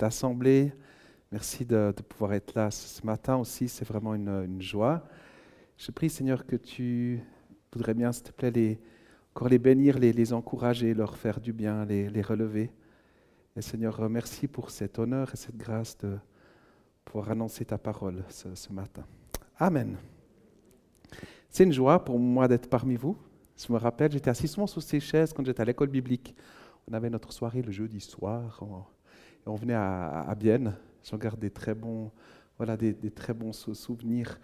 cette assemblée. Merci de pouvoir être là ce matin aussi. C'est vraiment une joie. Je prie, Seigneur, que tu voudrais bien, s'il te plaît, encore les bénir, les encourager, leur faire du bien, les relever. Et Seigneur, merci pour cet honneur et cette grâce de pouvoir annoncer ta parole ce matin. Amen. C'est une joie pour moi d'être parmi vous. Je me rappelle, j'étais assis souvent sur ces chaises quand j'étais à l'école biblique. On avait notre soirée le jeudi soir. On venait à Bienne. J'en garde des très bons, des très bons souvenirs.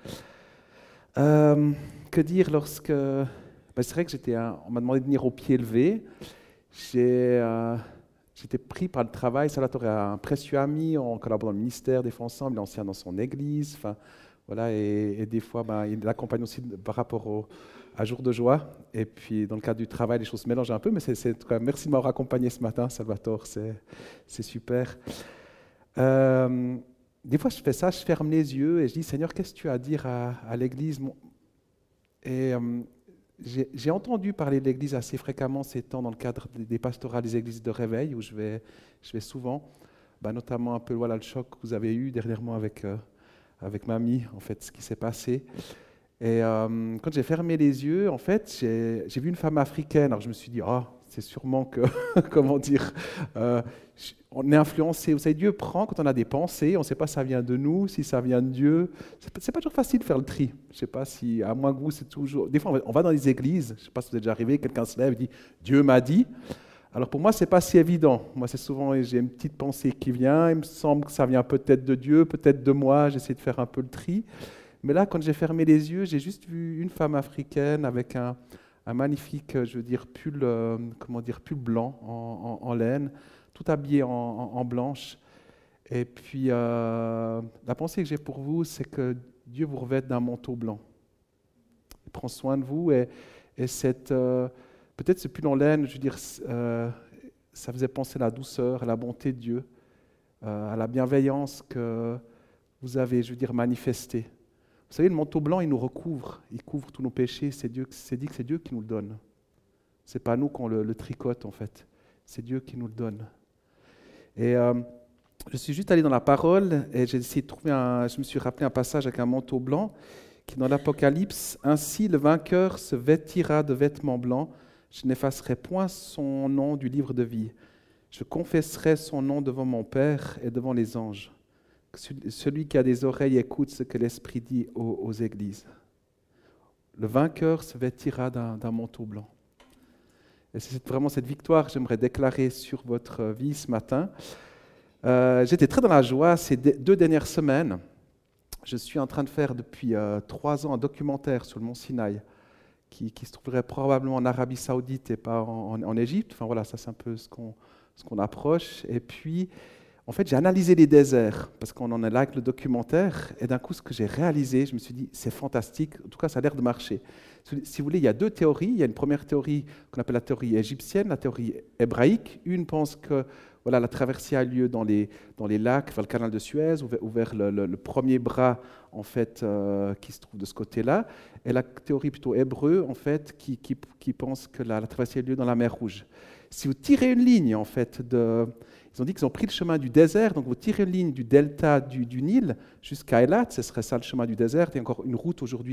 Que dire lorsque... c'est vrai que on m'a demandé de venir au pied levé. J'étais pris par le travail. Salvatore est un précieux ami. On collabore dans le ministère des fois ensemble. Il est ancien dans son église. Et des fois, il l'accompagne aussi par rapport à jour de joie. Et puis, dans le cadre du travail, les choses se mélangent un peu. Mais merci de m'avoir accompagné ce matin, Salvatore. C'est super. Des fois, je fais ça, je ferme les yeux et je dis, Seigneur, qu'est-ce que tu as à dire à l'Église? Et j'ai entendu parler de l'Église assez fréquemment ces temps dans le cadre des pastorales des églises de réveil où je vais souvent, notamment un peu le choc que vous avez eu dernièrement avec Mamie, en fait, ce qui s'est passé. Et quand j'ai fermé les yeux, en fait, j'ai vu une femme africaine. Alors je me suis dit, c'est sûrement que, comment dire, on est influencé. Vous savez, Dieu prend quand on a des pensées, on ne sait pas si ça vient de nous, si ça vient de Dieu. C'est pas toujours facile de faire le tri. Je ne sais pas si, à moins que vous, c'est toujours... Des fois, on va dans les églises, je ne sais pas si vous êtes déjà arrivé, quelqu'un se lève et dit, Dieu m'a dit. Alors pour moi, ce n'est pas si évident. Moi, c'est souvent, j'ai une petite pensée qui vient, il me semble que ça vient peut-être de Dieu, peut-être de moi, j'essaie de faire un peu le tri. Mais là, quand j'ai fermé les yeux, j'ai juste vu une femme africaine avec un magnifique, pull, pull blanc en laine, tout habillé en blanche. Et puis, la pensée que j'ai pour vous, c'est que Dieu vous revête d'un manteau blanc. Il prend soin de vous et peut-être ce pull en laine, ça faisait penser à la douceur, à la bonté de Dieu, à la bienveillance que vous avez, manifestée. Vous savez, le manteau blanc, il nous recouvre, il couvre tous nos péchés. C'est dit que c'est Dieu qui nous le donne. Ce n'est pas nous qu'on le tricote, en fait. C'est Dieu qui nous le donne. Et je suis juste allé dans la parole et j'ai essayé de trouver je me suis rappelé un passage avec un manteau blanc qui est dans l'Apocalypse. « Ainsi, le vainqueur se vêtira de vêtements blancs. Je n'effacerai point son nom du livre de vie. Je confesserai son nom devant mon Père et devant les anges. » Celui qui a des oreilles écoute ce que l'Esprit dit aux églises. Le vainqueur se vêtira d'un manteau blanc. Et c'est vraiment cette victoire que j'aimerais déclarer sur votre vie ce matin. J'étais très dans la joie ces 2 dernières semaines. Je suis en train de faire depuis 3 ans un documentaire sur le mont Sinaï qui se trouverait probablement en Arabie Saoudite et pas en Égypte. Ça c'est un peu ce qu'on approche. Et puis, en fait, j'ai analysé les déserts, parce qu'on en est là avec le documentaire, et d'un coup, ce que j'ai réalisé, je me suis dit, c'est fantastique, en tout cas, ça a l'air de marcher. Si vous voulez, il y a 2 théories. Il y a une première théorie qu'on appelle la théorie égyptienne, la théorie hébraïque. Une pense que la traversée a lieu dans les lacs, vers le canal de Suez, ou vers le premier bras, en fait, qui se trouve de ce côté-là. Et la théorie plutôt hébreu, en fait, qui pense que la traversée a lieu dans la mer Rouge. Si vous tirez une ligne, en fait, ils ont dit qu'ils ont pris le chemin du désert, donc vous tirez une ligne du delta du Nil jusqu'à Eilat, ce serait ça le chemin du désert. Il y a encore une route aujourd'hui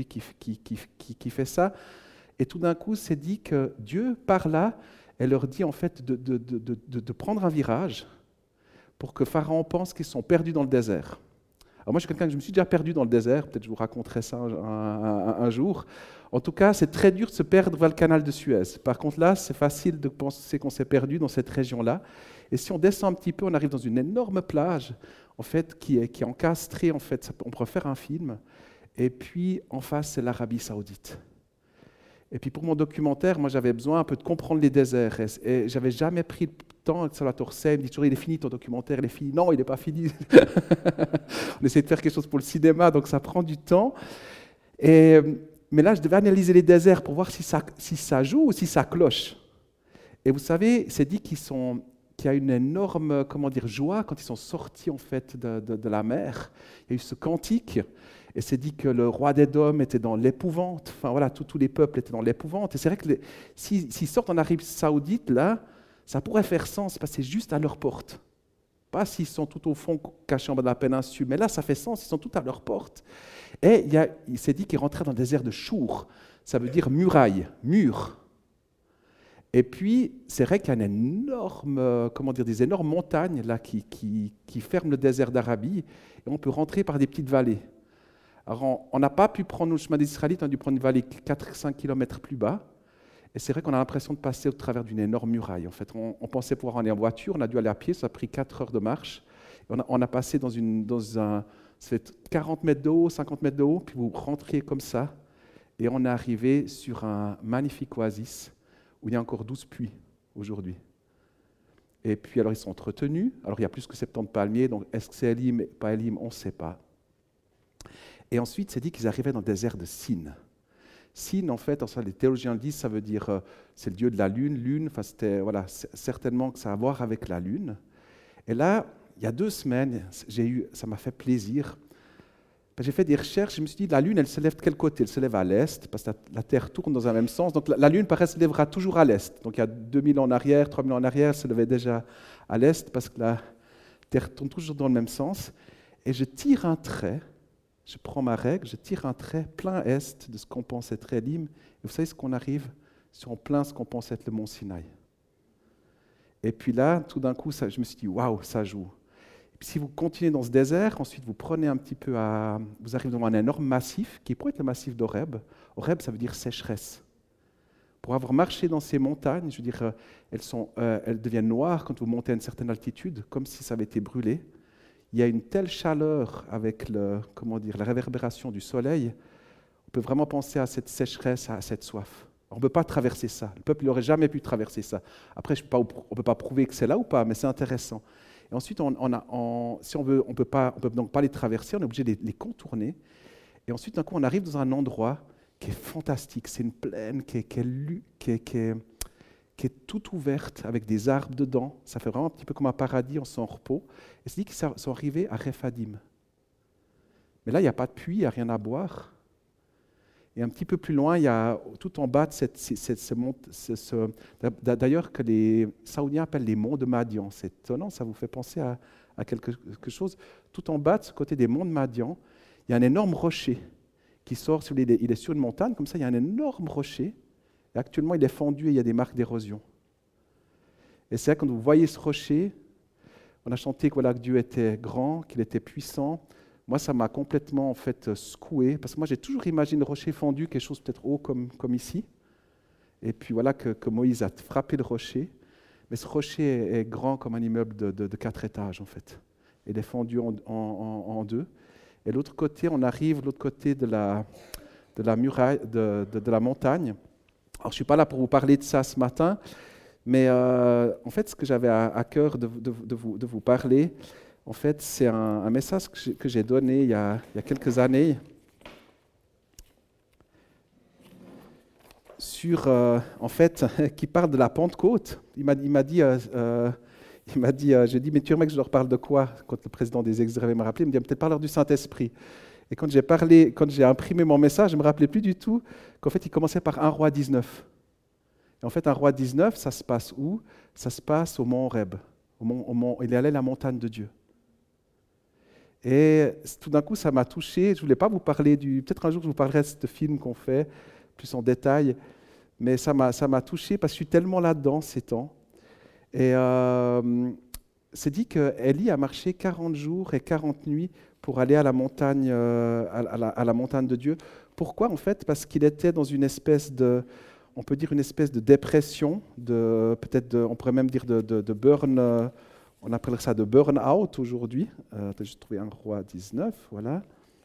qui fait ça. Et tout d'un coup, c'est dit que Dieu, par là, elle leur dit en fait de prendre un virage pour que Pharaon pense qu'ils sont perdus dans le désert. Alors moi, je suis quelqu'un que je me suis déjà perdu dans le désert, peut-être je vous raconterai ça un jour. En tout cas, c'est très dur de se perdre vers le canal de Suez. Par contre, là, c'est facile de penser qu'on s'est perdu dans cette région-là. Et si on descend un petit peu, on arrive dans une énorme plage, en fait, qui est encastrée. En fait, on pourrait faire un film. Et puis, en face, c'est l'Arabie Saoudite. Et puis, pour mon documentaire, moi, j'avais besoin un peu de comprendre les déserts. Et j'avavais jamais pris le temps. Salvatore me dit toujours, il est fini ton documentaire, il est fini. Non, il n'est pas fini. On essaie de faire quelque chose pour le cinéma, donc ça prend du temps. Mais là, je devais analyser les déserts pour voir si ça joue ou si ça cloche. Et vous savez, c'est dit qu'il y a une énorme, joie quand ils sont sortis en fait de la mer. Il y a eu ce cantique, et c'est dit que le roi d'Édom était dans l'épouvante. Tous les peuples étaient dans l'épouvante. Et c'est vrai que s'ils sortent en Arabie Saoudite, là, ça pourrait faire sens, parce que c'est juste à leur porte. Pas s'ils sont tout au fond, cachés en bas de la péninsule, mais là, ça fait sens, ils sont tout à leur porte. Et il s'est dit qu'ils rentraient dans le désert de Chour. Ça veut dire muraille, mur. Et puis, c'est vrai qu'il y a une énorme, des énormes montagnes là, qui ferment le désert d'Arabie, et on peut rentrer par des petites vallées. Alors, on n'a pas pu prendre le chemin des Israélites, on a dû prendre une vallée 4-5 km plus bas. Et c'est vrai qu'on a l'impression de passer au travers d'une énorme muraille. En fait, on pensait pouvoir aller en voiture, on a dû aller à pied, ça a pris 4 heures de marche. On a passé ça fait 40 mètres de haut, 50 mètres de haut, puis vous rentriez comme ça, et on est arrivé sur un magnifique oasis où il y a encore 12 puits aujourd'hui. Et puis alors ils sont entretenus, alors il y a plus que 70 palmiers, donc est-ce que c'est Élim, pas Élim, on ne sait pas. Et ensuite, c'est dit qu'ils arrivaient dans le désert de Sin. Sin, en fait, les théologiens le disent, ça veut dire, c'est le dieu de la lune. Lune, certainement que ça a à voir avec la lune. Et là, il y a 2 semaines, ça m'a fait plaisir. J'ai fait des recherches, je me suis dit, la lune, elle se lève de quel côté? Elle se lève à l'est, parce que la Terre tourne dans un même sens. Donc la lune, paraît, se lèvera toujours à l'est. Donc il y a 2000 ans en arrière, 3000 ans en arrière, elle se levait déjà à l'est, parce que la Terre tourne toujours dans le même sens. Et je tire un trait. Je prends ma règle, je tire un trait plein est de ce qu'on pense être Élim, et vous savez ce qu'on arrive sur plein ce qu'on pense être le mont Sinaï. Et puis là, tout d'un coup, je me suis dit, waouh, ça joue. Et puis si vous continuez dans ce désert, ensuite vous prenez un petit peu vous arrivez devant un énorme massif, qui pourrait être le massif d'Horeb. Horeb, ça veut dire sécheresse. Pour avoir marché dans ces montagnes, je veux dire, elles deviennent noires quand vous montez à une certaine altitude, comme si ça avait été brûlé. Il y a une telle chaleur avec la réverbération du soleil, on peut vraiment penser à cette sécheresse, à cette soif. On ne peut pas traverser ça. Le peuple n'aurait jamais pu traverser ça. Après, on ne peut pas prouver que c'est là ou pas, mais c'est intéressant. Et ensuite, si on veut, on peut donc pas les traverser, on est obligé de les contourner. Et ensuite, d'un coup, on arrive dans un endroit qui est fantastique. C'est une plaine qui est toute ouverte avec des arbres dedans. Ça fait vraiment un petit peu comme un paradis, on s'en repos. Et c'est dit qu'ils sont arrivés à Rephadim. Mais là, il n'y a pas de puits, il n'y a rien à boire. Et un petit peu plus loin, il y a tout en bas de d'ailleurs que les Saoudiens appellent les monts de Madian. C'est étonnant, ça vous fait penser à quelque chose. Tout en bas, de ce côté des monts de Madian, il y a un énorme rocher qui sort, il est sur une montagne, comme ça, il y a un énorme rocher. Et actuellement, il est fendu et il y a des marques d'érosion. Et c'est là, quand vous voyez ce rocher, on a chanté que Dieu était grand, qu'il était puissant. Moi, ça m'a complètement en fait secoué, parce que moi, j'ai toujours imaginé le rocher fendu, quelque chose peut-être haut comme ici. Et puis voilà que Moïse a frappé le rocher. Mais ce rocher est grand comme un immeuble de 4 étages, en fait. Il est fendu en 2. Et l'autre côté, on arrive de l'autre côté de la muraille, de la montagne. Alors, je ne suis pas là pour vous parler de ça ce matin, mais en fait, ce que j'avais à cœur de vous parler, en fait, c'est un message que j'ai donné il y a quelques années en fait, qui parle de la Pentecôte. Il m'a dit, j'ai dit, mais tu aimerais que je leur parle de quoi? Quand le président des ex-Israéliens m'a rappelé, il me dit, peut-être parler du Saint-Esprit. Et quand j'ai imprimé mon message, je ne me rappelais plus du tout qu'en fait, il commençait par 1 Roi 19. Et en fait, 1 Roi 19, ça se passe où? Ça se passe au mont Horeb. Il est allé à la montagne de Dieu. Et tout d'un coup, ça m'a touché. Je ne voulais pas vous parler peut-être un jour, je vous parlerai de ce film qu'on fait, plus en détail. Mais ça m'a touché parce que je suis tellement là-dedans ces temps. Et c'est dit qu'Élie a marché 40 jours et 40 nuits pour aller à la montagne, à la montagne de Dieu. Pourquoi en fait? Parce qu'il était dans une espèce on peut dire une espèce de dépression, on pourrait même dire de burn, on appellerait ça de burn-out aujourd'hui. J'ai trouvé 1 Roi 19, voilà.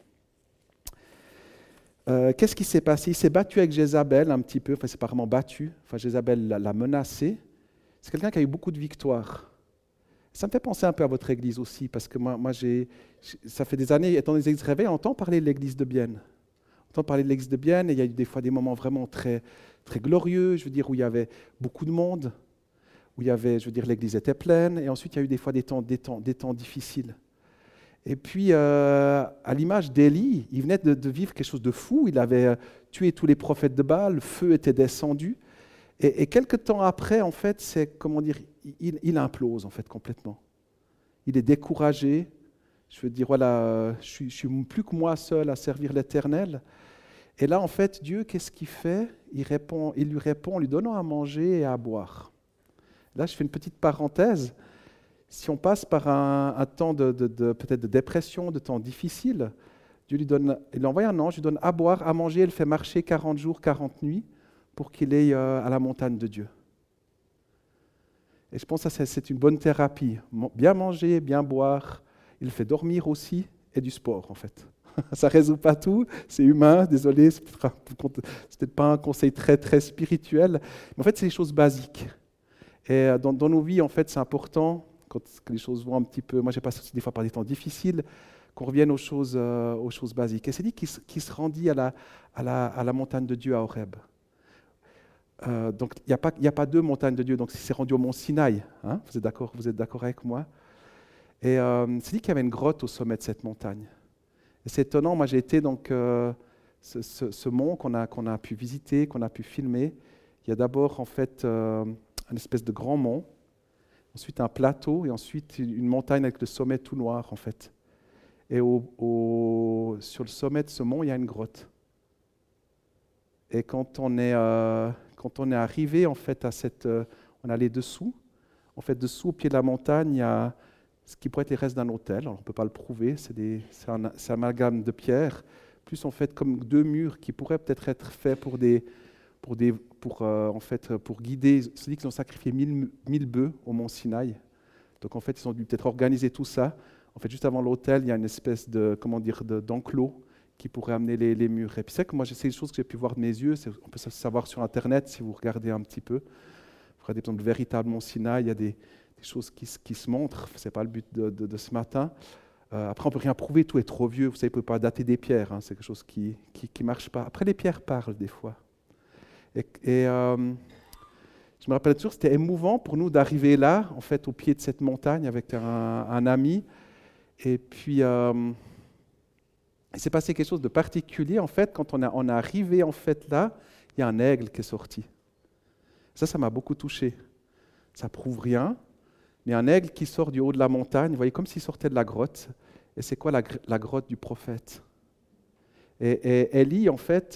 Qu'est-ce qui s'est passé? Il s'est battu avec Jézabel un petit peu, c'est apparemment battu. Jézabel l'a menacé. C'est quelqu'un qui a eu beaucoup de victoires. Ça me fait penser un peu à votre église aussi, parce que moi ça fait des années, étant des ex-réveils, on entend parler de l'église de Bienne. On entend parler de l'église de Bienne, et il y a eu des fois des moments vraiment très, très glorieux, je veux dire, où il y avait beaucoup de monde, où il y avait, je veux dire, l'église était pleine, et ensuite il y a eu des fois des temps difficiles. Et puis, à l'image d'Élie, il venait de vivre quelque chose de fou, il avait tué tous les prophètes de Baal, le feu était descendu, et quelques temps après, en fait, il implose en fait complètement. il est découragé. Je veux dire, voilà, je suis plus que moi seul à servir l'Éternel. Et là, en fait, Dieu, qu'est-ce qu'il fait? Il lui répond en lui donnant à manger et à boire. Là, je fais une petite parenthèse. Si on passe par un temps peut-être de dépression, de temps difficile, Dieu il envoie un ange, lui donne à boire, à manger, il le fait marcher 40 jours, 40 nuits pour qu'il aille à la montagne de Dieu. Et je pense que ça, c'est une bonne thérapie. Bien manger, bien boire, il fait dormir aussi et du sport en fait. Ça ne résout pas tout, c'est humain, désolé, c'est peut-être pas un conseil très, très spirituel, mais en fait c'est des choses basiques. Et dans nos vies, en fait, c'est important, quand les choses vont un petit peu, moi j'ai passé aussi des fois par des temps difficiles, qu'on revienne aux choses basiques. Et c'est dit qu'il se rendit à la montagne de Dieu à Horeb. Donc il n'y a pas deux montagnes de Dieu, donc il s'est rendu au mont Sinaï, hein, vous êtes d'accord avec moi? Et c'est dit qu'il y avait une grotte au sommet de cette montagne. Et c'est étonnant, moi j'ai été donc ce mont qu'on a pu visiter, qu'on a pu filmer. Il y a d'abord en fait une espèce de grand mont, ensuite un plateau et ensuite une montagne avec le sommet tout noir en fait. Et sur le sommet de ce mont, il y a une grotte. Et quand on est arrivé en fait on est allé dessous. En fait, dessous, au pied de la montagne, il y a ce qui pourrait être les restes d'un hôtel. Alors, on ne peut pas le prouver, c'est un amalgame de pierres, plus en fait comme deux murs qui pourraient peut-être être faits pour guider. C'est dit qu'ils ont sacrifié 1000 bœufs au mont Sinaï. Donc en fait, ils ont dû peut-être organiser tout ça. En fait, juste avant l'hôtel, il y a une espèce d'enclos qui pourrait amener les murs. Et puis c'est que moi, c'est des choses que j'ai pu voir de mes yeux. On peut savoir sur Internet si vous regardez un petit peu. Vous regardez par exemple le véritable mont Sinaï, il y a des choses qui se montrent. Ce n'est pas le but de ce matin. Après, on ne peut rien prouver, tout est trop vieux. Vous savez, vous ne pouvez pas dater des pierres. Hein, c'est quelque chose qui ne marche pas. Après, les pierres parlent des fois. Et je me rappelle toujours, c'était émouvant pour nous d'arriver là, en fait, au pied de cette montagne avec un ami. Et puis, il s'est passé quelque chose de particulier. En fait, quand on est arrivé en fait là, il y a un aigle qui est sorti. Ça m'a beaucoup touché. Ça prouve rien, mais un aigle qui sort du haut de la montagne, vous voyez, comme s'il sortait de la grotte. Et c'est quoi la grotte du prophète? Et Élie, en fait,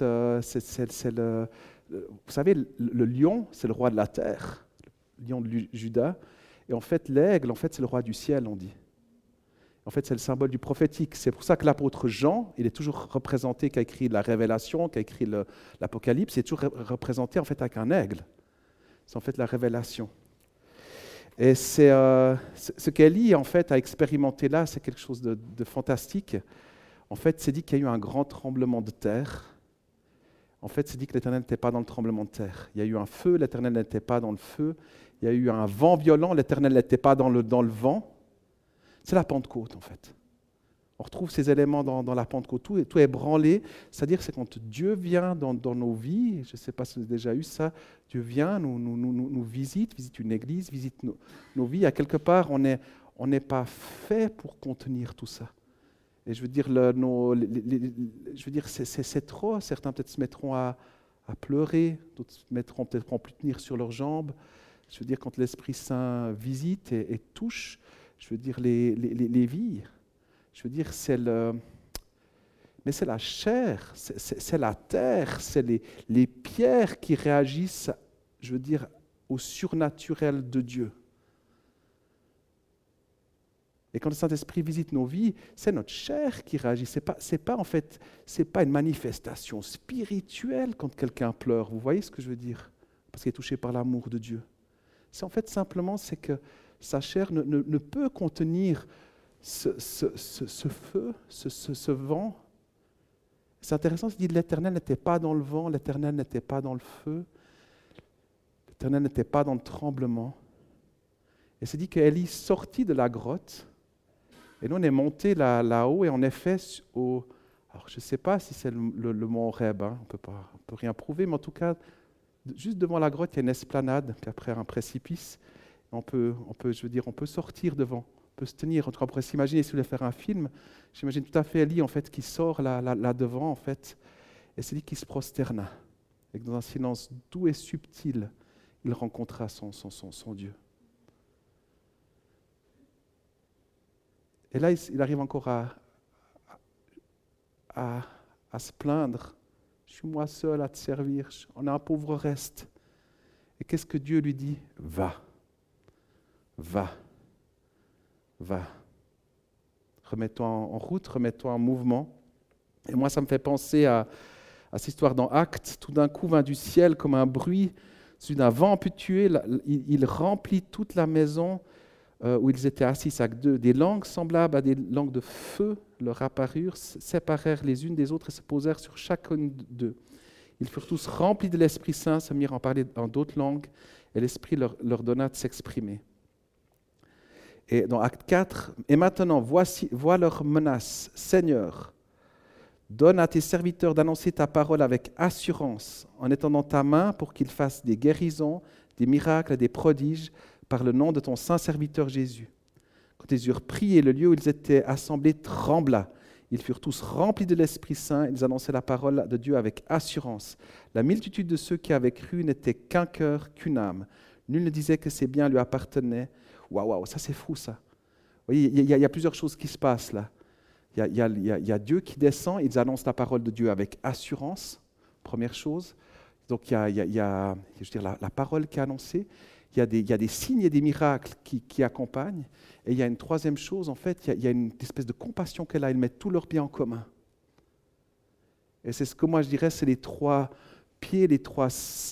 vous savez, le lion, c'est le roi de la terre, le lion de Juda. Et en fait, l'aigle, en fait, c'est le roi du ciel, on dit. En fait, c'est le symbole du prophétique. C'est pour ça que l'apôtre Jean, il est toujours représenté, qui a écrit la Révélation, qui a écrit l'Apocalypse, il est toujours représenté en fait avec un aigle. C'est en fait la révélation. Et c'est ce qu'Élie en fait a expérimenté là, c'est quelque chose de fantastique. En fait, c'est dit qu'il y a eu un grand tremblement de terre. En fait, c'est dit que l'Éternel n'était pas dans le tremblement de terre. Il y a eu un feu, l'Éternel n'était pas dans le feu. Il y a eu un vent violent, l'Éternel n'était pas dans le vent. C'est la Pentecôte, en fait. On retrouve ces éléments dans la Pentecôte. Tout est branlé. C'est-à-dire c'est quand Dieu vient dans nos vies, je ne sais pas si vous avez déjà eu ça, Dieu vient, nous visite une église, visite nos vies. À quelque part, on n'est pas fait pour contenir tout ça. Et je veux dire, c'est trop. Certains peut-être se mettront à pleurer, d'autres pourront plus tenir sur leurs jambes. Je veux dire, quand l'Esprit Saint visite et touche, je veux dire, les vies. Je veux dire, mais c'est la chair, c'est la terre, c'est les pierres qui réagissent, je veux dire, au surnaturel de Dieu. Et quand le Saint-Esprit visite nos vies, c'est notre chair qui réagit. C'est pas une manifestation spirituelle quand quelqu'un pleure. Vous voyez ce que je veux dire? Parce qu'il est touché par l'amour de Dieu. C'est en fait simplement, c'est que sa chair ne peut contenir ce feu, ce vent. C'est intéressant, c'est dit l'Éternel n'était pas dans le vent, l'Éternel n'était pas dans le feu, l'Éternel n'était pas dans le tremblement. Et c'est dit qu'Élie sortit de la grotte, et nous on est monté là-haut, et en effet, alors je ne sais pas si c'est le mont Horeb, hein, on ne peut rien prouver, mais en tout cas, juste devant la grotte, il y a une esplanade, puis après un précipice. On peut sortir devant, on peut se tenir. En tout cas, on pourrait s'imaginer, si vous voulez faire un film, j'imagine tout à fait Élie en fait, qui sort là devant, en fait, et c'est lui qui se prosterna. Et que dans un silence doux et subtil, il rencontra son Dieu. Et là, il arrive encore à se plaindre. Je suis moi seul à te servir, on a un pauvre reste. Et qu'est-ce que Dieu lui dit? Va, va, va. Remets-toi en route, remets-toi en mouvement. Et moi, ça me fait penser à cette histoire dans Actes. Tout d'un coup, vint du ciel comme un bruit, celui d'un vent impétueux. Il remplit toute la maison où ils étaient assis. Acte 2. Des langues semblables à des langues de feu leur apparurent, séparèrent les unes des autres et se posèrent sur chacune d'eux. Ils furent tous remplis de l'Esprit Saint, se mirent à parler en d'autres langues, et l'Esprit leur donna de s'exprimer. Et dans Acte 4, « Et maintenant, vois leur menace. Seigneur, donne à tes serviteurs d'annoncer ta parole avec assurance, en étendant ta main pour qu'ils fassent des guérisons, des miracles et des prodiges par le nom de ton saint serviteur Jésus. » Quand ils eurent prié, le lieu où ils étaient assemblés trembla. Ils furent tous remplis de l'Esprit Saint, ils annonçaient la parole de Dieu avec assurance. La multitude de ceux qui avaient cru n'était qu'un cœur, qu'une âme. Nul ne disait que ses biens lui appartenaient. Waouh, ça c'est fou ça. Vous voyez, il y a plusieurs choses qui se passent là. Il y a Dieu qui descend, ils annoncent la parole de Dieu avec assurance, première chose. Donc il y a je veux dire, la parole qui est annoncée, il y a des signes et des miracles qui accompagnent. Et il y a une troisième chose, en fait, il y a une espèce de compassion qu'elle a, ils mettent tous leurs biens en commun. Et c'est ce que moi je dirais, c'est les trois pieds, les trois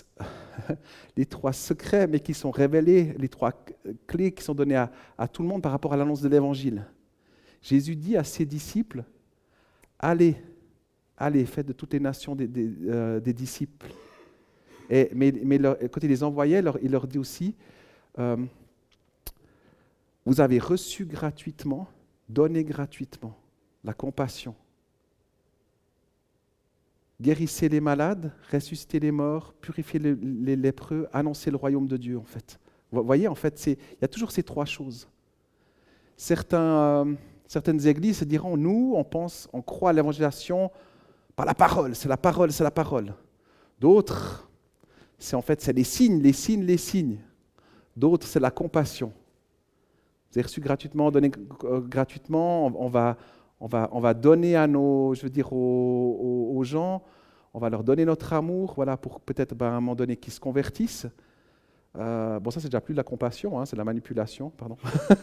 secrets, mais qui sont révélés, les trois clés qui sont données à tout le monde par rapport à l'annonce de l'Évangile. Jésus dit à ses disciples, allez, faites de toutes les nations des disciples. Mais quand il les envoyait, il leur dit aussi, vous avez reçu gratuitement, donné gratuitement, la compassion. Guérissez les malades, ressuscitez les morts, purifiez les lépreux, annoncez le royaume de Dieu, en fait. Vous voyez, en fait, il y a toujours ces trois choses. Certaines églises se diront, nous, on croit à l'évangélisation par la parole, c'est la parole, c'est la parole. D'autres, c'est les signes. D'autres, c'est la compassion. Vous avez reçu gratuitement, donné gratuitement, on va donner aux gens, on va leur donner notre amour, voilà, pour peut-être à un moment donné qu'ils se convertissent. Ça c'est déjà plus de la compassion, c'est de la manipulation, pardon.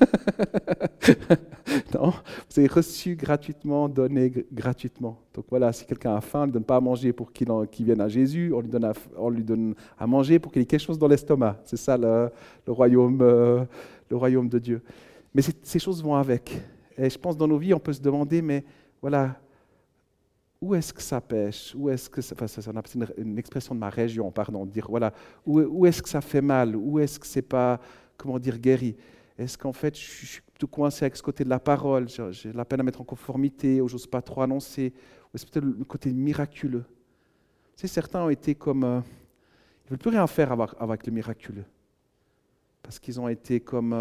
Non, vous avez reçu gratuitement, donné gratuitement. Donc voilà, si quelqu'un a faim, on ne lui donne pas à manger pour qu'il vienne à Jésus, on lui donne à manger pour qu'il ait quelque chose dans l'estomac. C'est ça le royaume de Dieu. Mais ces choses vont avec. Et je pense que dans nos vies, on peut se demander, mais voilà, où est-ce que ça pêche? Où est-ce que c'est une expression de ma région, pardon, dire voilà, où est-ce que ça fait mal? Où est-ce que c'est pas, guéri? Est-ce qu'en fait, je suis tout coincé avec ce côté de la parole, j'ai la peine à mettre en conformité, ou j'ose pas trop annoncer, ou est-ce peut-être le côté miraculeux? Certains ont été comme, ils ne veulent plus rien faire avec le miraculeux, parce qu'ils ont été comme,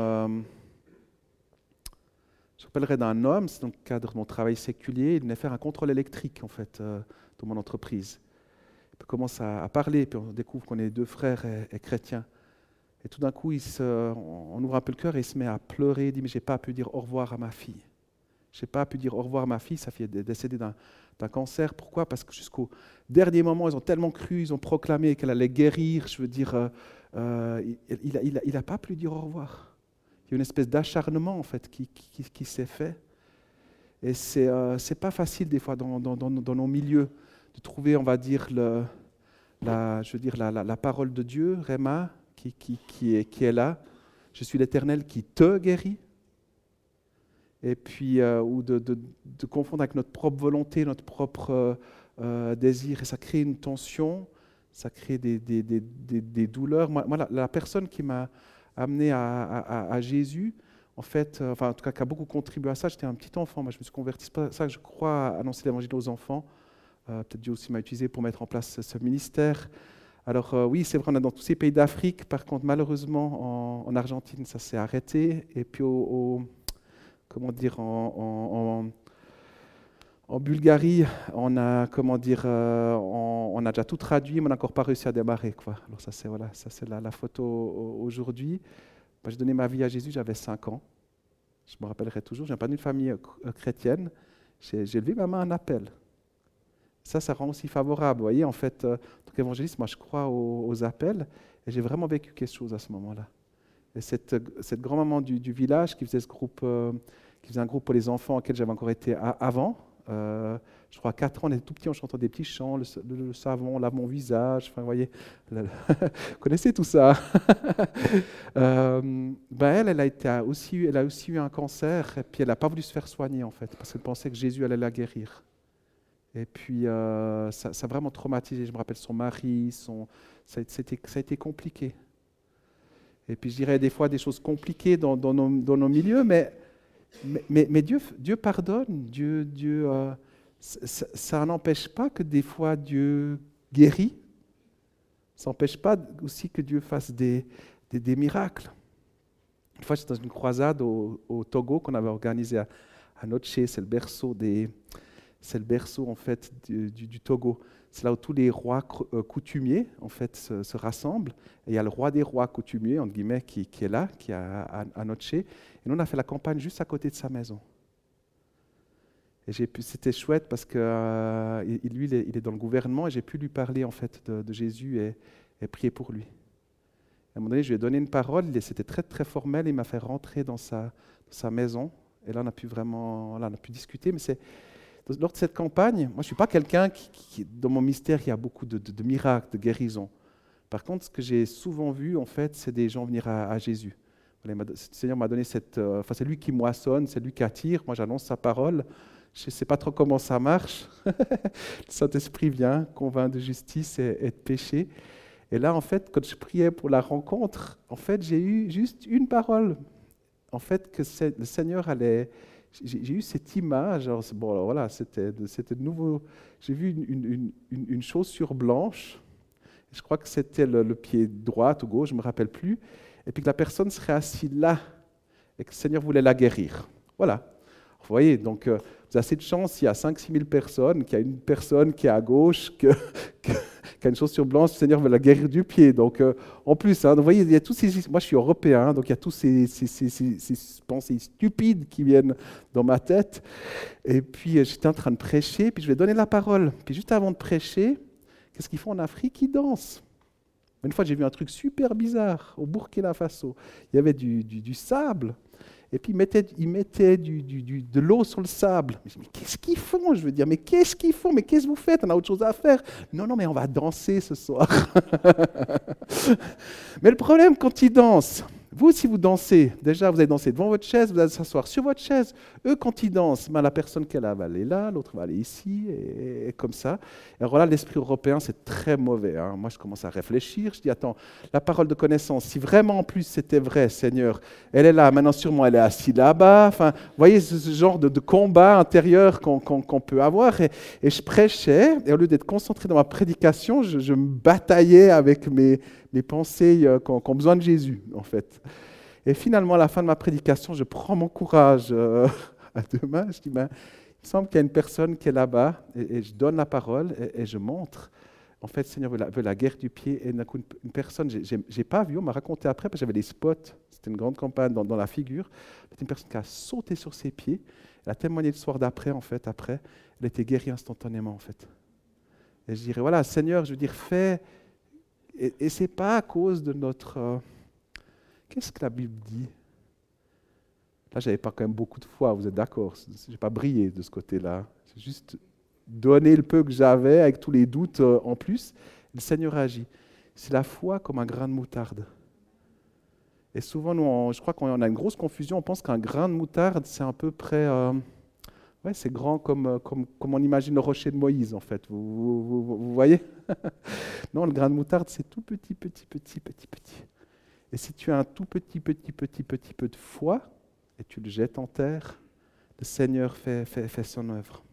je me rappellerai d'un homme, c'est dans le cadre de mon travail séculier, il venait faire un contrôle électrique en fait dans mon entreprise. Il commence à parler, puis on découvre qu'on est deux frères et chrétiens. Et tout d'un coup, on ouvre un peu le cœur et il se met à pleurer, il dit « mais je n'ai pas pu dire au revoir à ma fille. Je n'ai pas pu dire au revoir à ma fille, sa fille est décédée d'un cancer. Pourquoi? Parce que jusqu'au dernier moment, ils ont tellement cru, ils ont proclamé qu'elle allait guérir. Je veux dire, il n'a pas pu dire au revoir. Il y a une espèce d'acharnement en fait qui s'est fait. Et c'est pas facile des fois dans nos milieux de trouver, on va dire, la parole de Dieu, Réma, qui est là. Je suis l'Éternel qui te guérit. Et puis, ou de confondre avec notre propre volonté, notre propre désir. Et ça crée une tension, ça crée des douleurs. Moi la personne qui m'a amené à Jésus, en fait, en tout cas qui a beaucoup contribué à ça, j'étais un petit enfant, moi je me suis converti, c'est pour ça que je crois à annoncer l'évangile aux enfants. Peut-être Dieu aussi m'a utilisé pour mettre en place ce ministère. Alors oui, c'est vrai, on est dans tous ces pays d'Afrique, par contre malheureusement en Argentine ça s'est arrêté, et puis en Bulgarie, on a déjà tout traduit, mais on n'a encore pas réussi à démarrer, quoi. Alors ça c'est la photo aujourd'hui. Moi, j'ai donné ma vie à Jésus, j'avais 5 ans. Je me rappellerai toujours, je viens pas d'une famille chrétienne, j'ai levé ma main à un appel. Ça rend aussi favorable. Vous voyez, en fait, en tant qu'évangéliste, moi je crois aux appels, et j'ai vraiment vécu quelque chose à ce moment-là. Et cette grand-maman du village qui faisait ce groupe, qui faisait un groupe pour les enfants auquel j'avais encore été avant, je crois à 4 ans, on était tout petits, on chantait des petits chants, le savon, lave mon visage, enfin vous voyez, vous connaissez tout ça. Elle a aussi eu un cancer, et puis elle n'a pas voulu se faire soigner en fait, parce qu'elle pensait que Jésus allait la guérir. Et puis ça a vraiment traumatisé, je me rappelle son mari, ça a été compliqué. Et puis je dirais des fois des choses compliquées dans nos milieux, mais Dieu pardonne, ça n'empêche pas que des fois Dieu guérit, ça n'empêche pas aussi que Dieu fasse des miracles. Une fois, j'étais dans une croisade au Togo qu'on avait organisée à Noche, c'est le berceau en fait du Togo. C'est là où tous les rois coutumiers en fait se rassemblent. Et il y a le roi des rois coutumiers entre guillemets qui est là, qui est à Noche. Et nous on a fait la campagne juste à côté de sa maison. Et c'était chouette parce que lui il est dans le gouvernement et j'ai pu lui parler en fait de Jésus et prier pour lui. À un moment donné, je lui ai donné une parole. C'était très très formel. Il m'a fait rentrer dans sa maison. Et là on a pu discuter. Mais lors de cette campagne, moi je ne suis pas quelqu'un dans mon mystère, il y a beaucoup de miracles, de guérisons. Par contre, ce que j'ai souvent vu, en fait, c'est des gens venir à Jésus. Le Seigneur m'a donné c'est lui qui moissonne, c'est lui qui attire. Moi, j'annonce sa parole. Je ne sais pas trop comment ça marche. Le Saint-Esprit vient, convainc de justice et de péché. Et là, en fait, quand je priais pour la rencontre, en fait, j'ai eu juste une parole. En fait, que le Seigneur allait. J'ai eu cette image. Alors, alors voilà, c'était de nouveau. J'ai vu une chaussure blanche. Je crois que c'était le pied droit ou gauche, je ne me rappelle plus. Et puis que la personne serait assise là et que le Seigneur voulait la guérir. Voilà. Vous voyez, donc vous avez assez de chance, il y a 5-6 000 personnes, qu'il y a une personne qui est à gauche, qui a une chaussure blanche, le Seigneur veut la guérir du pied. Donc en plus, vous voyez, il y a tous moi je suis européen, donc il y a tous ces pensées stupides qui viennent dans ma tête. Et puis j'étais en train de prêcher, puis je vais donner la parole. Puis juste avant de prêcher, qu'est-ce qu'ils font en Afrique? Ils dansent. Une fois, j'ai vu un truc super bizarre au Burkina Faso. Il y avait du sable. Et puis, ils mettaient de l'eau sur le sable. Mais qu'est-ce qu'ils font? Je veux dire, mais qu'est-ce qu'ils font? Mais qu'est-ce que vous faites? On a autre chose à faire. Non, mais on va danser ce soir. Mais le problème, quand ils dansent, vous, si vous dansez, déjà, vous allez danser devant votre chaise, vous allez s'asseoir sur votre chaise. Eux, quand ils dansent, la personne qu'elle a va aller là, l'autre va aller ici, et comme ça. Et alors là, l'esprit européen, c'est très mauvais. Moi, je commence à réfléchir. Je dis, attends, la parole de connaissance, si vraiment en plus c'était vrai, Seigneur, elle est là, maintenant sûrement elle est assise là-bas. Enfin, vous voyez ce genre de combat intérieur qu'on peut avoir. Et je prêchais, et au lieu d'être concentré dans ma prédication, je me bataillais avec mes pensées qui ont besoin de Jésus, en fait. Et finalement, à la fin de ma prédication, je prends mon courage à deux mains. Je dis, il me semble qu'il y a une personne qui est là-bas, et je donne la parole, et je montre. En fait, le Seigneur veut la guerre du pied. Et une personne, je n'ai pas vu, on m'a raconté après, parce que j'avais des spots, c'était une grande campagne dans la figure. C'était une personne qui a sauté sur ses pieds. Elle a témoigné le soir d'après, en fait, après. Elle était guérie instantanément, en fait. Et je dirais, voilà, Seigneur, je veux dire, fais. Et ce n'est pas à cause de notre... Qu'est-ce que la Bible dit? Là, je n'avais pas quand même beaucoup de foi, vous êtes d'accord? Je n'ai pas brillé de ce côté-là. J'ai juste donné le peu que j'avais avec tous les doutes en plus. Le Seigneur agit. C'est la foi comme un grain de moutarde. Et souvent, nous, je crois qu'on a une grosse confusion. On pense qu'un grain de moutarde, c'est à peu près... ouais, c'est grand comme on imagine le rocher de Moïse, en fait. Vous voyez? Non, le grain de moutarde, c'est tout petit, petit, petit, petit, petit. Et si tu as un tout petit, petit, petit, petit peu de foi, et tu le jettes en terre, le Seigneur fait son œuvre.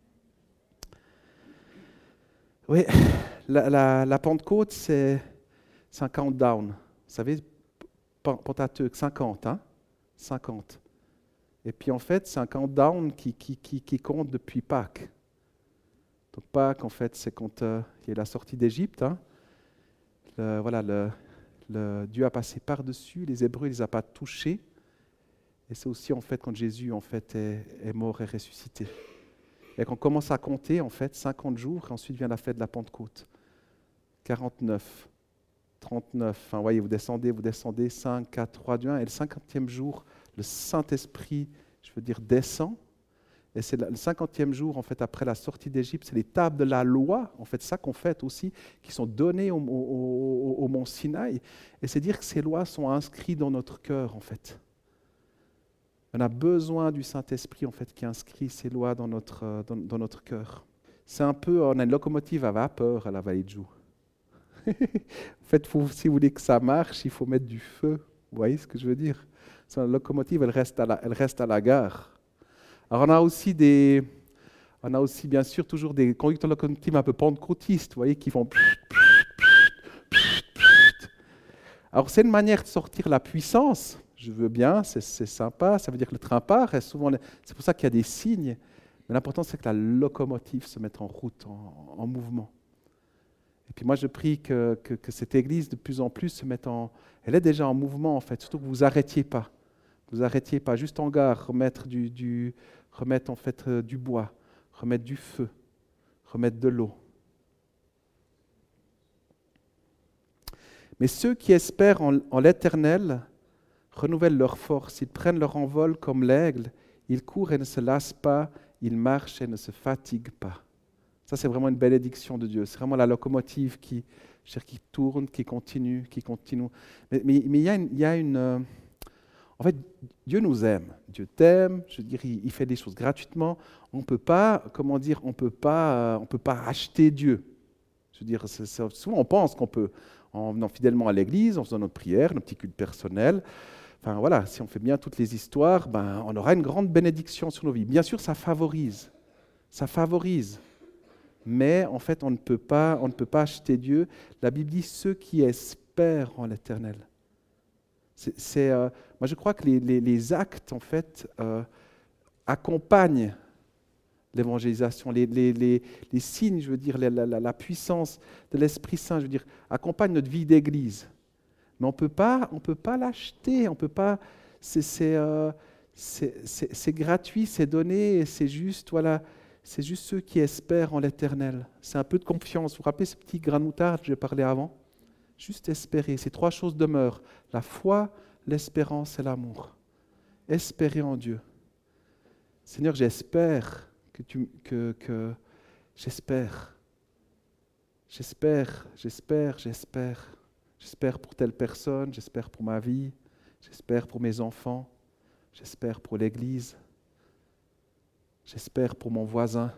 Oui, la Pentecôte, c'est un countdown. Vous savez, Pentateuque, 50, hein? 50. Et puis en fait, c'est un countdown qui compte depuis Pâques. Donc Pâques, en fait, c'est quand il y a la sortie d'Égypte. Hein. Dieu a passé par-dessus, les Hébreux ne les a pas touchés. Et c'est aussi en fait quand Jésus en fait est mort et ressuscité. Et qu'on commence à compter en fait 50 jours, et ensuite vient la fête de la Pentecôte. 49, 39, enfin voyez, vous descendez, 5, 4, 3, 2, 1, et le 50e jour, le Saint-Esprit, je veux dire, descend. Et c'est le 50e jour, en fait, après la sortie d'Égypte, c'est les tables de la loi, en fait, ça qu'on fête aussi, qui sont données au mont Sinaï. Et c'est dire que ces lois sont inscrites dans notre cœur, en fait. On a besoin du Saint-Esprit, en fait, qui inscrit ces lois dans notre cœur. C'est un peu, on a une locomotive à vapeur à la Vallée de Joux. En fait, si vous voulez que ça marche, il faut mettre du feu. Vous voyez ce que je veux dire? La locomotive, elle reste à la gare. Alors on a aussi bien sûr toujours des conducteurs de locomotives un peu pentecôtistes, vous voyez, qui font. Alors c'est une manière de sortir la puissance. Je veux bien, c'est sympa. Ça veut dire que le train part. C'est pour ça qu'il y a des signes. Mais l'important c'est que la locomotive se mette en route, en mouvement. Et puis moi, je prie que cette Église, de plus en plus, se mette Elle est déjà en mouvement, en fait. Surtout que vous vous arrêtiez pas. Vous arrêtiez pas. Juste en gare, remettre en fait du bois, remettre du feu, remettre de l'eau. Mais ceux qui espèrent en l'Éternel renouvellent leur force. Ils prennent leur envol comme l'aigle. Ils courent et ne se lassent pas. Ils marchent et ne se fatiguent pas. Ça, c'est vraiment une bénédiction de Dieu. C'est vraiment la locomotive qui tourne, qui continue. Mais il y a une... En fait, Dieu nous aime. Dieu t'aime. Je veux dire, il fait des choses gratuitement. On ne peut pas, on peut pas acheter Dieu. Je veux dire, souvent on pense qu'on peut, en venant fidèlement à l'église, en faisant notre prière, nos petits cultes personnels. Enfin voilà, si on fait bien toutes les histoires, on aura une grande bénédiction sur nos vies. Bien sûr, ça favorise. Mais en fait, on ne peut pas acheter Dieu. La Bible dit ceux qui espèrent en l'Éternel. Moi, je crois que les actes, en fait, accompagnent l'évangélisation. Les signes, je veux dire, la puissance de l'Esprit Saint, je veux dire, accompagnent notre vie d'Église. Mais on peut pas l'acheter. On peut pas. C'est gratuit, c'est donné, et c'est juste, voilà. C'est juste ceux qui espèrent en l'Éternel. C'est un peu de confiance. Vous vous rappelez ce petit grain de moutarde que j'ai parlé avant? Juste espérer. Ces trois choses demeurent. La foi, l'espérance et l'amour. Espérer en Dieu. Seigneur, j'espère j'espère. J'espère pour telle personne, j'espère pour ma vie, j'espère pour mes enfants, j'espère pour l'Église. J'espère pour mon voisin.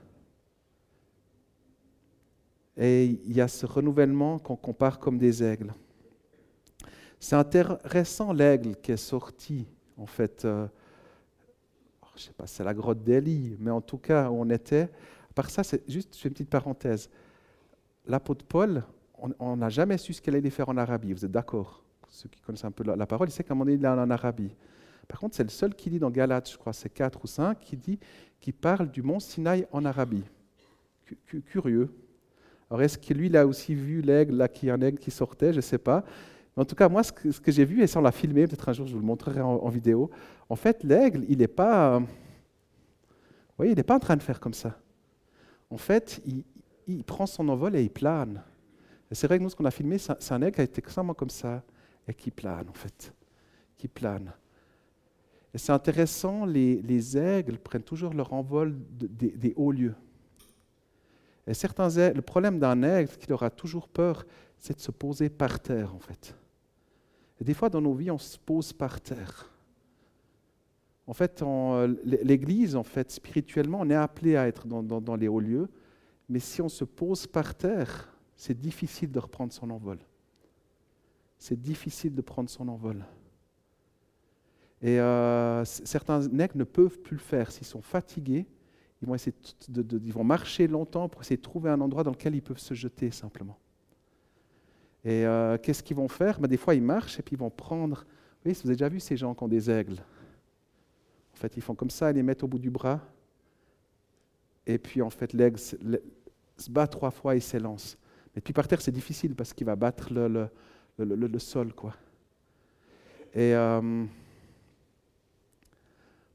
Et il y a ce renouvellement qu'on compare comme des aigles. C'est intéressant l'aigle qui est sorti, en fait, je ne sais pas, c'est la grotte d'Élie, mais en tout cas où on était. À part ça, c'est juste, je fais une petite parenthèse. L'apôtre Paul, on n'a jamais su ce qu'il allait faire en Arabie, vous êtes d'accord? Ceux qui connaissent un peu la parole, ils savent qu'à un moment donné, il est en Arabie. Par contre, c'est le seul qui dit dans Galates, je crois, c'est 4 ou 5, qui parle du mont Sinaï en Arabie. Curieux. Alors, est-ce que lui, il a aussi vu l'aigle, là, qui est un aigle qui sortait? Je ne sais pas. Mais en tout cas, moi, ce que j'ai vu, et ça, on l'a filmé, peut-être un jour, je vous le montrerai en vidéo. En fait, l'aigle, il n'est pas... vous voyez, il n'est pas en train de faire comme ça. En fait, il prend son envol et il plane. Et c'est vrai que nous, ce qu'on a filmé, c'est un aigle qui a été extrêmement comme ça, et qui plane, en fait. Qui plane. Et c'est intéressant, les aigles prennent toujours leur envol des hauts lieux. Et certains aigles, le problème d'un aigle, qu'il aura toujours peur, c'est de se poser par terre, en fait. Et des fois, dans nos vies, on se pose par terre. En fait, l'Église, en fait, spirituellement, on est appelé à être dans les hauts lieux, mais si on se pose par terre, c'est difficile de reprendre son envol. C'est difficile de prendre son envol. Et certains aigles ne peuvent plus le faire. S'ils sont fatigués, ils vont essayer ils vont marcher longtemps pour essayer de trouver un endroit dans lequel ils peuvent se jeter simplement. Et qu'est-ce qu'ils vont faire? Des fois, ils marchent et puis ils vont prendre... Vous voyez, vous avez déjà vu ces gens qui ont des aigles? En fait, ils font comme ça, ils les mettent au bout du bras. Et puis, en fait, l'aigle se bat 3 fois et s'élance. Mais puis par terre, c'est difficile parce qu'il va battre le sol, quoi. Et...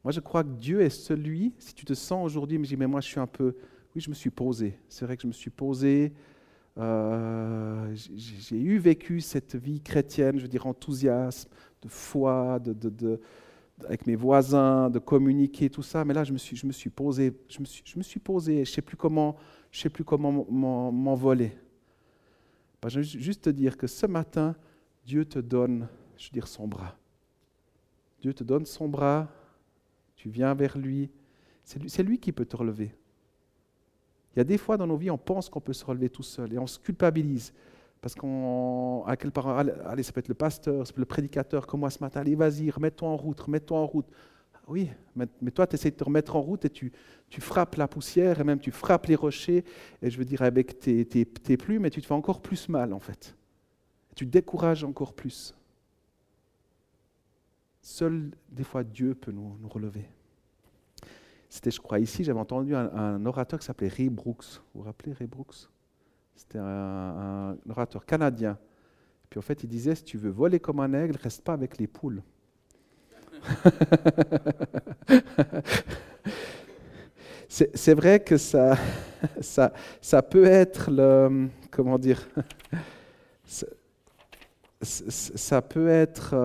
Moi, je crois que Dieu est celui, si tu te sens aujourd'hui, me dis, mais moi, je suis un peu... Oui, je me suis posé. C'est vrai que je me suis posé. J'ai vécu cette vie chrétienne, je veux dire, enthousiasme, de foi, avec mes voisins, de communiquer, tout ça. Mais là, je me suis posé. Je me suis posé. Je sais plus comment m'envoler. Ben, je veux juste te dire que ce matin, Dieu te donne, je veux dire, son bras. Dieu te donne son bras. Tu viens vers lui. C'est lui qui peut te relever. Il y a des fois dans nos vies, on pense qu'on peut se relever tout seul et on se culpabilise. Parce à quel part, allez, ça peut être le pasteur, ça peut être le prédicateur, comme moi ce matin, allez, vas-y, remets-toi en route, remets-toi en route. Oui, mais toi, tu essaies de te remettre en route et tu frappes la poussière et même tu frappes les rochers. Et je veux dire, avec tes plumes, et tu te fais encore plus mal, en fait. Tu te décourages encore plus. Seul, des fois, Dieu peut nous relever. C'était, je crois, ici, j'avais entendu un orateur qui s'appelait Ray Brooks. Vous vous rappelez Ray Brooks? C'était un orateur canadien. Puis en fait, il disait, si tu veux voler comme un aigle, reste pas avec les poules. C'est vrai que ça peut être comment dire, ça peut être,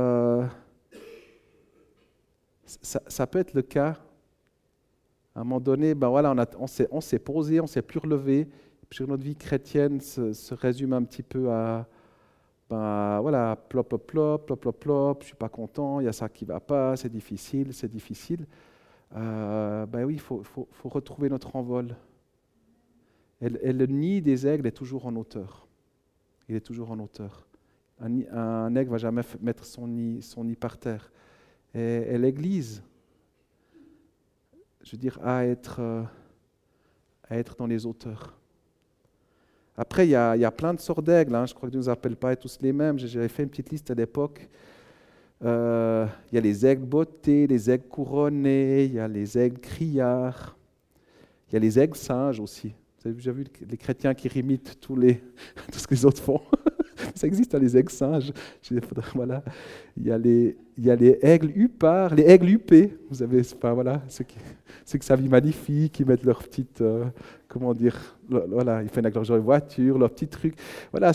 ça peut être le cas. À un moment donné, ben voilà, on s'est posé, on s'est plus relevé. Puis notre vie chrétienne se résume un petit peu à, ben voilà, plop, plop, plop, plop, plop, plop, je suis pas content, il y a ça qui va pas, c'est difficile, c'est difficile. Ben oui, il faut retrouver notre envol. Et le nid des aigles est toujours en hauteur. Il est toujours en hauteur. Un aigle ne va jamais mettre son nid par terre. Et l'Église, je veux dire, à être dans les hauteurs. Après, il y a plein de sortes d'aigles. Hein. Je crois que Dieu ne nous appelle pas tous les mêmes. J'avais fait une petite liste à l'époque. Il y a les aigles bottés, les aigles couronnés, il y a les aigles criards, il y a les aigles singes aussi. Vous avez déjà vu les chrétiens qui imitent tout ce que les autres font? Ça existe, hein, les aigles singes. Voilà. Il y a les aigles hupards, les aigles huppés. Vous avez, enfin, voilà, ceux qui s'habillent magnifiques, qui mettent leur petite, comment dire, voilà, ils font avec leur jolie voiture, leur petit truc. Voilà,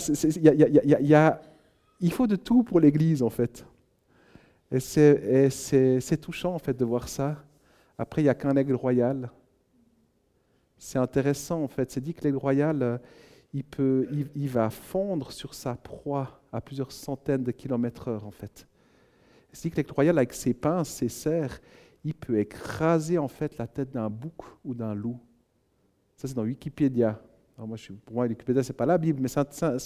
il faut de tout pour l'Église en fait. Et c'est touchant en fait de voir ça. Après, il n'y a qu'un aigle royal. C'est intéressant en fait. C'est dit que l'aigle royal, il va fondre sur sa proie à plusieurs centaines de kilomètres/heure en fait. C'est dit que l'aigle royal, avec ses pinces, ses serres, il peut écraser en fait la tête d'un bouc ou d'un loup. Ça, c'est dans Wikipédia. Alors pour moi, Wikipédia, ce n'est pas la Bible, mais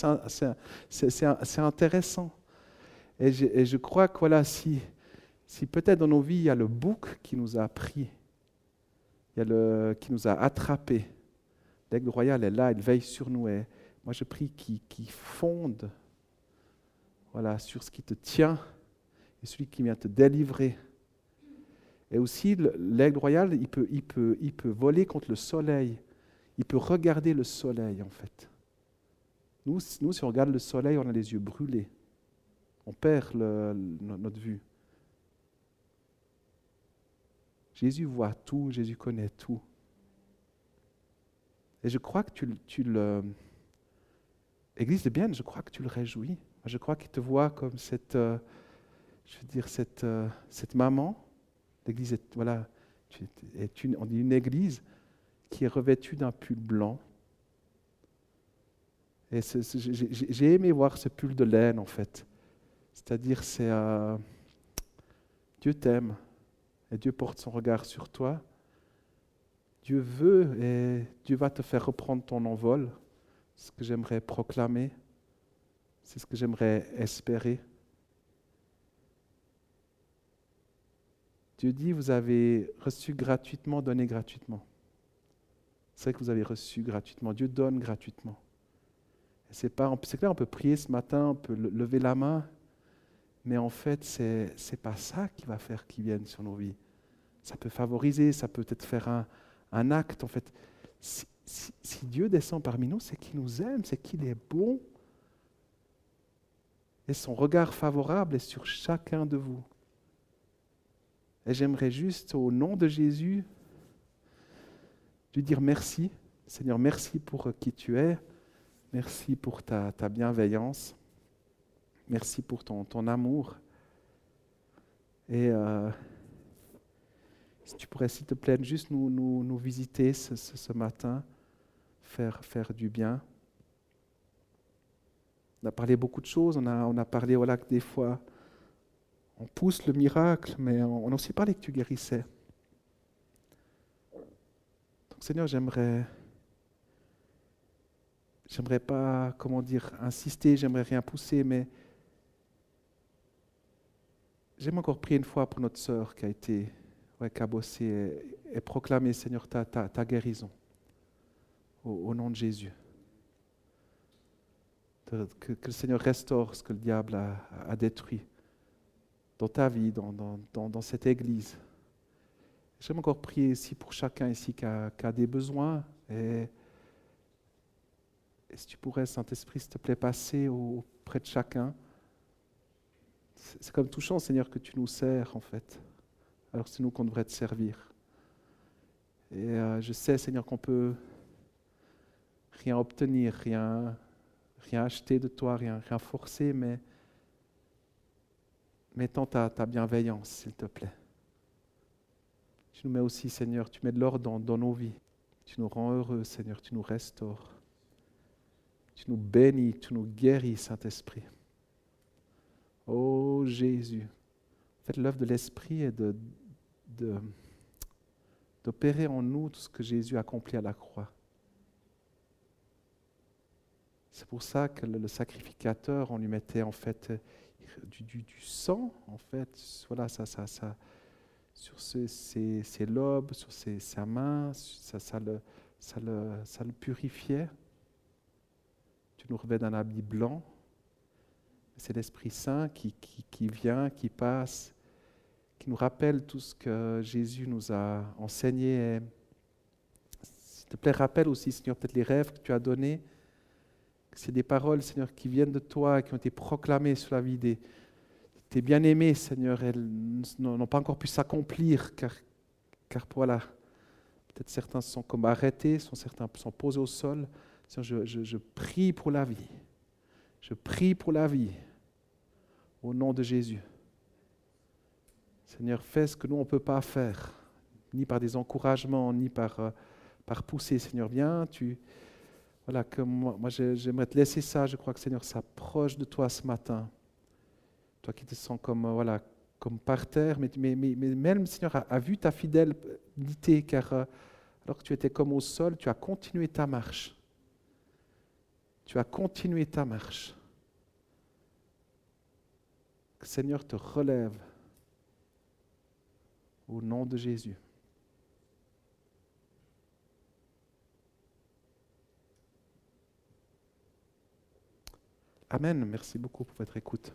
c'est intéressant. Et je crois que voilà, si peut-être dans nos vies, il y a le bouc qui nous a pris, qui nous a attrapés, l'aigle royal est là, il veille sur nous. Et moi, je prie qu'il fonde voilà, sur ce qui te tient et celui qui vient te délivrer. Et aussi, l'aigle royal, il peut voler contre le soleil. Il peut regarder le soleil, en fait. Nous, si on regarde le soleil, on a les yeux brûlés. On perd notre vue. Jésus voit tout, Jésus connaît tout. Et je crois que Église de Bienne, je crois que tu le réjouis. Je crois qu'il te voit comme cette maman. L'église est, voilà, on dit une église qui est revêtue d'un pull blanc. Et j'ai aimé voir ce pull de laine, en fait. C'est-à-dire, Dieu t'aime et Dieu porte son regard sur toi. Dieu veut et Dieu va te faire reprendre ton envol. C'est ce que j'aimerais proclamer. C'est ce que j'aimerais espérer. Dieu dit, vous avez reçu gratuitement, donné gratuitement. C'est vrai que vous avez reçu gratuitement. Dieu donne gratuitement. C'est clair, on peut prier ce matin, on peut lever la main, mais en fait, c'est pas ça qui va faire qu'il vienne sur nos vies. Ça peut favoriser, ça peut peut-être faire un acte. En fait, si Dieu descend parmi nous, c'est qu'il nous aime, c'est qu'il est bon. Et son regard favorable est sur chacun de vous. Et j'aimerais juste, au nom de Jésus, lui dire merci. Seigneur, merci pour qui tu es. Merci pour ta bienveillance. Merci pour ton amour. Et si tu pourrais, s'il te plaît, juste nous visiter ce matin, faire du bien. On a parlé beaucoup de choses. On a parlé voilà, que des fois, on pousse le miracle, mais on a aussi parlé que tu guérissais. Donc Seigneur, j'aimerais pas, comment dire, insister, j'aimerais rien pousser, mais j'aime encore prier une fois pour notre sœur qui a été cabossée et proclamer, Seigneur, ta guérison au nom de Jésus. Que le Seigneur restaure ce que le diable a détruit dans ta vie, dans cette église. J'aime encore prier ici pour chacun ici qui a des besoins. Et si tu pourrais, Saint-Esprit, s'il te plaît, passer auprès de chacun. C'est comme touchant, Seigneur, que tu nous sers, en fait. Alors c'est nous qu'on devrait te servir. Et je sais, Seigneur, qu'on peut rien obtenir, rien acheter de toi, rien forcer, mais mettons ta bienveillance, s'il te plaît. Tu nous mets aussi, Seigneur, tu mets de l'ordre dans nos vies. Tu nous rends heureux, Seigneur, tu nous restaures. Tu nous bénis, tu nous guéris, Saint-Esprit. Oh Jésus. En fait, l'œuvre de l'Esprit est d'opérer en nous tout ce que Jésus a accompli à la croix. C'est pour ça que le sacrificateur, on lui mettait en fait du sang, en fait, voilà, ça sur ses lobes, sur sa main, ça le purifiait. Tu nous revêts d'un habit blanc. C'est l'Esprit Saint qui vient, qui passe, qui nous rappelle tout ce que Jésus nous a enseigné. Et, s'il te plaît, rappelle aussi, Seigneur, peut-être les rêves que tu as donnés. C'est des paroles, Seigneur, qui viennent de toi, qui ont été proclamées sur la vie de tes bien-aimés, Seigneur. Elles n'ont pas encore pu s'accomplir, car voilà, peut-être certains sont comme arrêtés, certains sont posés au sol. Seigneur, je prie pour la vie. Je prie pour la vie, au nom de Jésus. Seigneur, fais ce que nous, on ne peut pas faire, ni par des encouragements, ni par pousser. Seigneur, viens, voilà, que moi j'aimerais te laisser ça. Je crois que Seigneur s'approche de toi ce matin. Toi qui te sens comme, voilà, comme par terre, mais même Seigneur a vu ta fidélité, car alors que tu étais comme au sol, tu as continué ta marche. Tu as continué ta marche. Que Seigneur te relève au nom de Jésus. Amen. Merci beaucoup pour votre écoute.